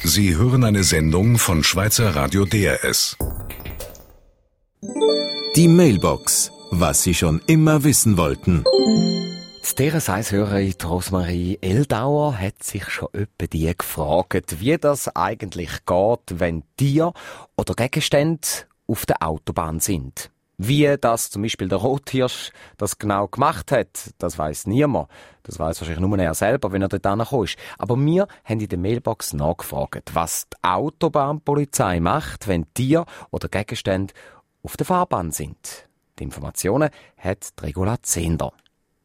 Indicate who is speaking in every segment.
Speaker 1: Sie hören eine Sendung von Schweizer Radio DRS.
Speaker 2: Die Mailbox. Was Sie schon immer wissen wollten.
Speaker 3: Die DRS1-Hörerin Rosmarie Eldauer hat sich schon öppe die gefragt, wie das eigentlich geht, wenn Tiere oder Gegenstände auf der Autobahn sind. Wie das zum Beispiel der Rothirsch das genau gemacht hat, das weiss niemand. Das weiss wahrscheinlich nur er selber, wenn er dort angekommen ist. Aber wir haben in der Mailbox nachgefragt, was die Autobahnpolizei macht, wenn Tiere oder Gegenstände auf der Fahrbahn sind. Die Informationen hat Regula Zehnder.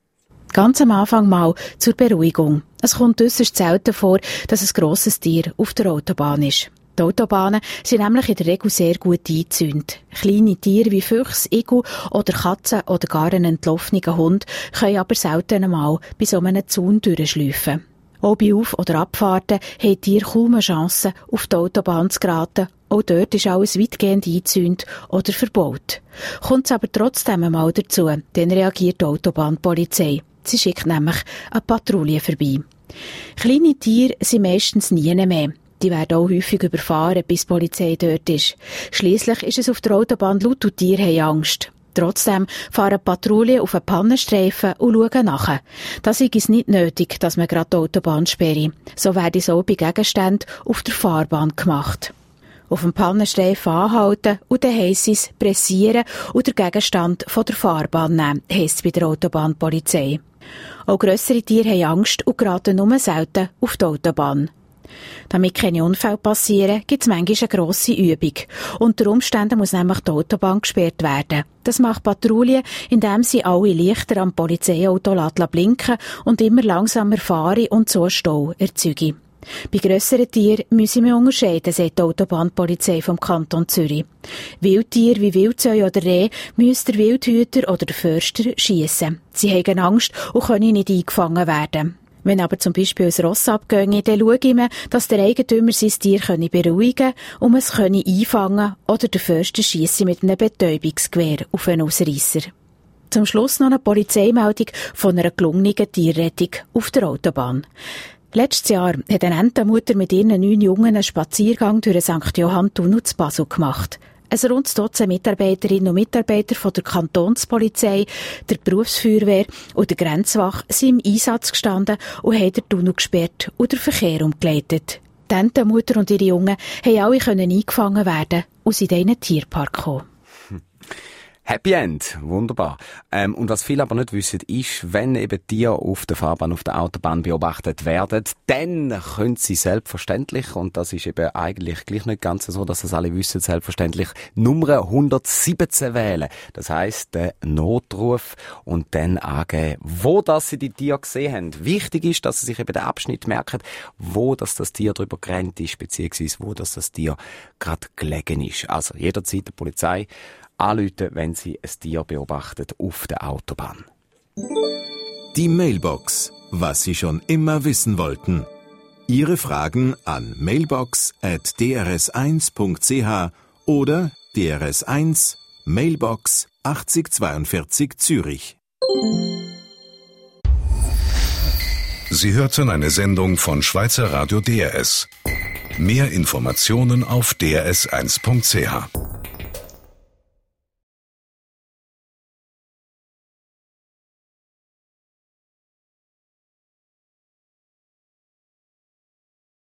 Speaker 4: Ganz am Anfang mal zur Beruhigung. Es kommt äusserst selten vor, dass ein grosses Tier auf der Autobahn ist. Die Autobahnen sind nämlich in der Regel sehr gut eingezäunt. Kleine Tiere wie Füchse, Igel oder Katzen oder gar einen entlaufenen Hund können aber selten einmal bei so einem Zaun durchschleifen. Auch bei Auf- oder Abfahrten haben Tiere kaum eine Chance, auf die Autobahn zu geraten. Auch dort ist alles weitgehend eingezäunt oder verbaut. Kommt es aber trotzdem einmal dazu, dann reagiert die Autobahnpolizei. Sie schickt nämlich eine Patrouille vorbei. Kleine Tiere sind meistens nie mehr. Die werden auch häufig überfahren, bis die Polizei dort ist. Schliesslich ist es auf der Autobahn laut und Tiere haben Angst. Trotzdem fahren Patrouillen auf einen Pannenstreifen und schauen nach. Das ist es nicht nötig, dass man gerade die Autobahn sperre. So werde es auch bei Gegenständen auf der Fahrbahn gemacht. Auf dem Pannenstreifen anhalten und dann heisst es pressieren und den Gegenstand von der Fahrbahn nehmen, heisst es bei der Autobahnpolizei. Auch grössere Tiere haben Angst und geraten nur selten auf die Autobahn. Damit keine Unfälle passieren, gibt es manchmal eine grosse Übung. Unter Umständen muss nämlich die Autobahn gesperrt werden. Das macht Patrouille, indem sie alle Lichter am Polizeiauto blinken und immer langsamer fahren und so Stau erzeugen. Bei grösseren Tieren müssen wir unterscheiden, sagt die Autobahnpolizei vom Kanton Zürich. Wildtiere wie Wildzeu oder Reh müssen der Wildhüter oder der Förster schiessen. Sie haben Angst und können nicht eingefangen werden. Wenn aber zum Beispiel ein Ross abgehe, dann schaue ich mir, dass der Eigentümer sein Tier beruhigen könne und es könne einfangen oder der Förster schiesse mit einem Betäubungsgewehr auf einen Ausreisser. Zum Schluss noch eine Polizeimeldung von einer gelungenen Tierrettung auf der Autobahn. Letztes Jahr hat eine Entenmutter mit ihren 9 Jungen einen Spaziergang durch den St. Johann-Tunnel zu Basel gemacht. Ein rund Dutzend Mitarbeiterinnen und Mitarbeiter von der Kantonspolizei, der Berufsfeuerwehr und der Grenzwache sind im Einsatz gestanden und haben den Tunnel gesperrt und den Verkehr umgeleitet. Die Entenmutter und ihre Jungen haben alle eingefangen werden und sind in einen Tierpark gekommen.
Speaker 3: Happy End, wunderbar. Und was viele aber nicht wissen, ist, wenn eben Tiere auf der Fahrbahn, auf der Autobahn beobachtet werden, dann können sie selbstverständlich, und das ist eben eigentlich gleich nicht ganz so, dass das alle wissen, selbstverständlich Nummer 117 wählen. Das heisst, den Notruf und dann angeben, wo das sie die Tiere gesehen haben. Wichtig ist, dass sie sich eben den Abschnitt merken, wo das Tier drüber gerannt ist, beziehungsweise wo das Tier gerade gelegen ist. Also jederzeit die Polizei anrufen, wenn sie ein Tier beobachtet auf der Autobahn.
Speaker 2: Die Mailbox. Was Sie schon immer wissen wollten. Ihre Fragen an mailbox@drs1.ch oder DRS1 Mailbox 8042 Zürich.
Speaker 1: Sie hörten eine Sendung von Schweizer Radio DRS. Mehr Informationen auf drs1.ch.